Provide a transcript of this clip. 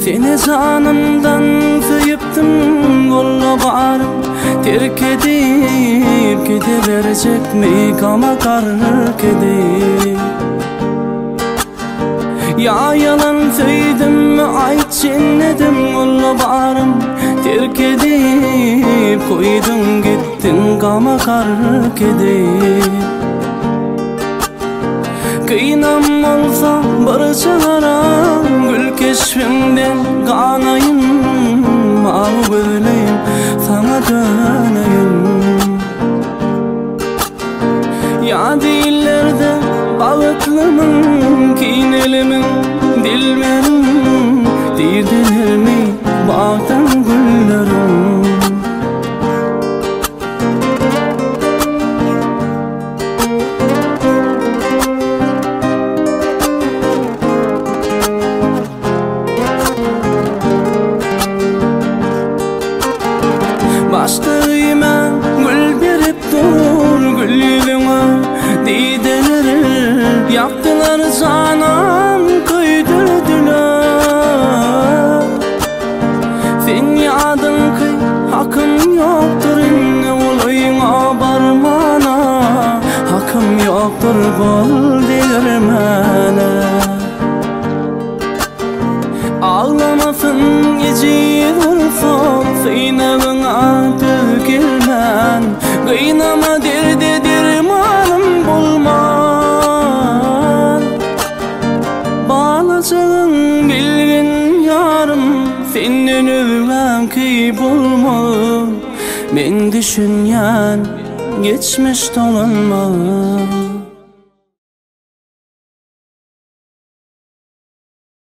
Seni canımdan kıyıptım, kolla barım terk edip gideverecek mi kama kark edip. Ya yalan söyledim mi ayt cennetim, kolla barım terk edip koydun gittin kama kark edip. Kıynam olsa barışalara gül keşfimden kanayım, mal böyleyim sana döneyim. Ya dillerde bağıtlımın, kinelimin, dilmerim dirdiler mi bağdan güllerim. Baştayıma gül berip dur, gül yüzüme dideleri yaktılar, canım köydürdüler. Sen yadın kıy, hakkım yoktur inne olayına barmana, hakkım yoktur bol dermana. Ağlamasın gece vursa seynağına dökülmen, kıynama derdi dermanım bulman. Bağlacağın bilgin yarım, senin ölmem ki bulmalı. Men düşünyen geçmiş dolanmalı.